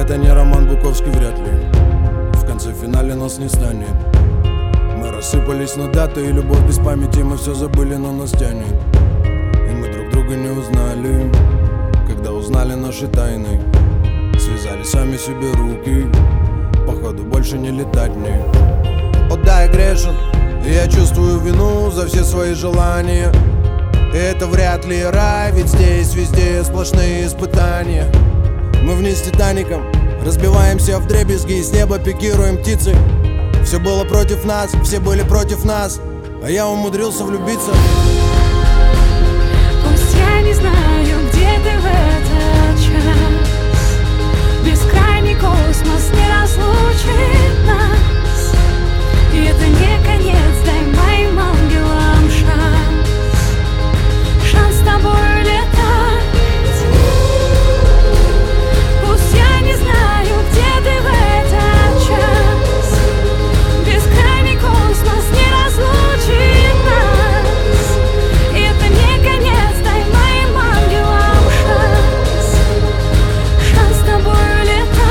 Это не Роман Буковский, вряд ли. В конце финале нас не станет. Мы рассыпались на даты и любовь без памяти. Мы все забыли, но нас тянет. И мы друг друга не узнали. Когда узнали наши тайны, связали сами себе руки. Походу больше не летать мне. О да, я грешен, и я чувствую вину за все свои желания. И это вряд ли рай, ведь здесь везде сплошные испытания. Мы вниз с Титаником разбиваемся вдребезги, с неба пикируем птицы. Все было против нас, все были против нас, а я умудрился влюбиться. Пусть я не знаю, где ты в этот час, бескрайний космос не разлучит нас. И это не конец, дай моим ангелам шанс с тобой летать. Пусть я не знаю, где ты в этот час, бескрайний космос не разлучит нас. И это не конец, дай моим ангелам шанс с тобой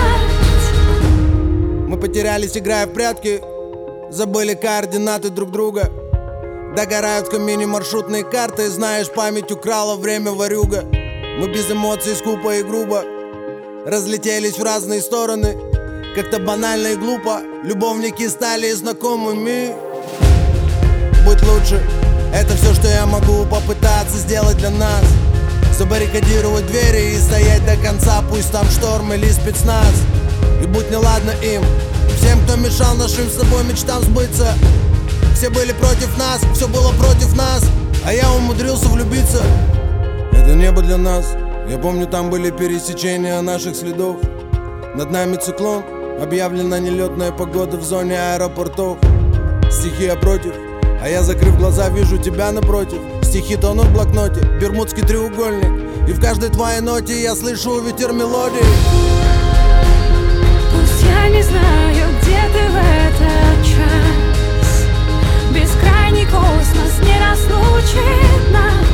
летать. Мы потерялись, играя в прятки, забыли координаты друг друга. Догорают в камине маршрутные карты. Знаешь, память украла время, ворюга. Мы без эмоций, скупо и грубо разлетелись в разные стороны. Как-то банально и глупо любовники стали знакомыми. Будь лучше, это все, что я могу попытаться сделать для нас. Забаррикадировать двери и стоять до конца. Пусть там шторм или спецназ. И будь неладно им, всем, кто мешал нашим с тобой мечтам сбыться. Все были против нас, все было против нас, а я умудрился влюбиться. Это небо для нас. Я помню, там были пересечения наших следов. Над нами циклон, объявлена нелетная погода в зоне аэропортов. Стихия против, а я, закрыв глаза, вижу тебя напротив. Стихи тонут в блокноте, бермудский треугольник, и в каждой твоей ноте я слышу ветер мелодии. Пусть я не знаю, где ты в этот час, бескрайний космос не разлучит нас.